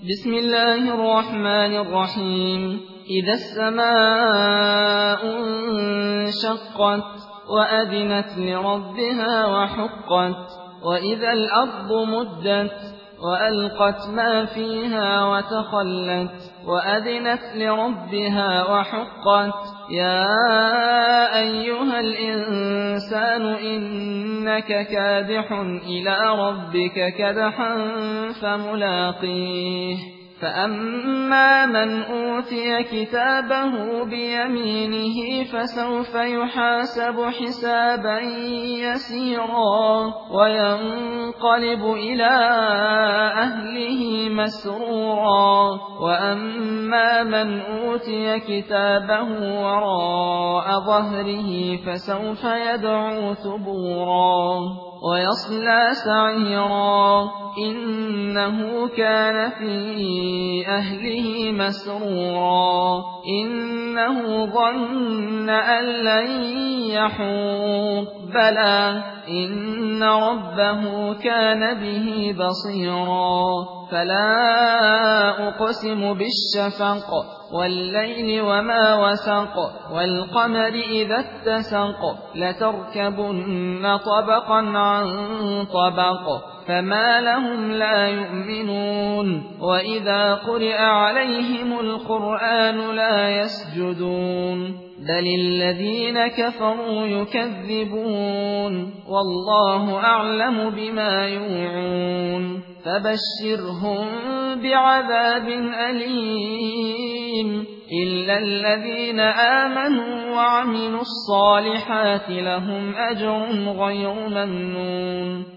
بسم الله الرحمن الرحيم. إذا السماء انشقت وأذنت لربها وحقت وإذا الأرض مدت وألقت ما فيها وتخلت وأذنت لربها وحقت يا أيها الإنسان إنك كادح إلى ربك كدحا فملاقيه فأما من أوتي كتابه بيمينه فسوف يحاسب حسابا يسيرا وينقلب إلى أهله مسرورا وأما من أوتي كتابه وراء ظهره فسوف يدعو ثبورا ويصلى سعيرا إنه كان في أهله مسرورا إنه ظن أن لن يحور بلى إن ربه كان به بصيرا فلا أقسم بالشفق والليل وما وسق والقمر إذا اتسق لتركبن طبقا عن طبق فما لهم لا يؤمنون وإذا قرئ عليهم القرآن لا يسجدون بل الذين كفروا يكذبون والله أعلم بما يوعون فبشرهم بعذاب أليم إلا الذين آمنوا وعملوا الصالحات لهم أجر غير ممنون